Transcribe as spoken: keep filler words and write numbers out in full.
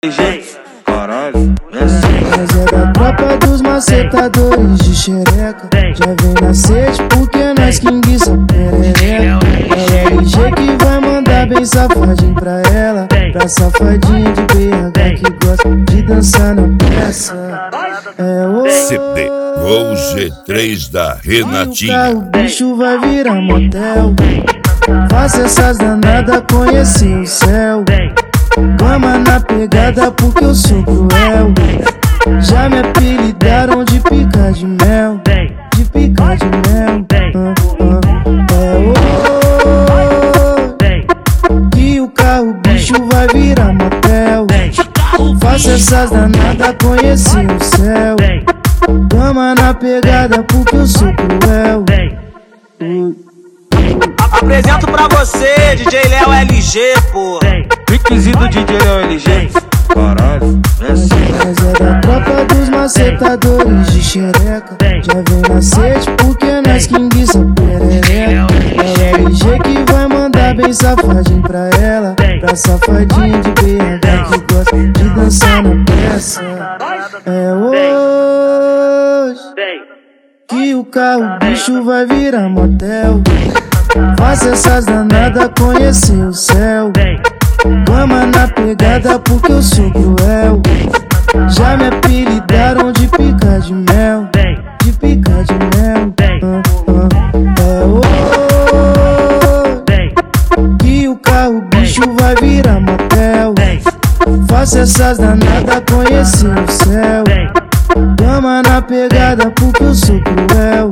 Caralho, é assim. Mas é da tropa dos macetadores de xereca. Já vem na sede porque nós que enguiça perereca. É o L G que vai mandar bem safadinho pra ela. Pra safadinha de B H que gosta de dançar na peça. É o C D ou G três da Renatinha. o bicho vai virar motel. Faça essas danadas conhecer o céu. Gama na pegada porque eu sou cruel. Já me apelidaram de pica de mel. De pica de mel. ah, ah. É o que o carro bicho vai virar motel. Faça essas danadas conhecer o céu. Gama na pegada porque eu sou cruel. Apresento pra você, D J Léo L G, pô. Requisito D J Léo L G. Caralho, é assim. Mas é da tropa dos macetadores de xereca. Já vem na sede porque nós que enguiça perereca. É o L G que vai mandar bem safadinho pra ela. Pra safadinha de B H que gosta de dançar na peça. É hoje que o carro bicho vai virar motel. Faça essas danadas conhecer o céu. Gama na pegada porque eu sou cruel. Já me apelidaram de pica de mel. De pica de mel. ah, ah. É o que o carro bicho vai virar motel. Faça essas danadas conhecer o céu. Gama na pegada porque eu sou cruel.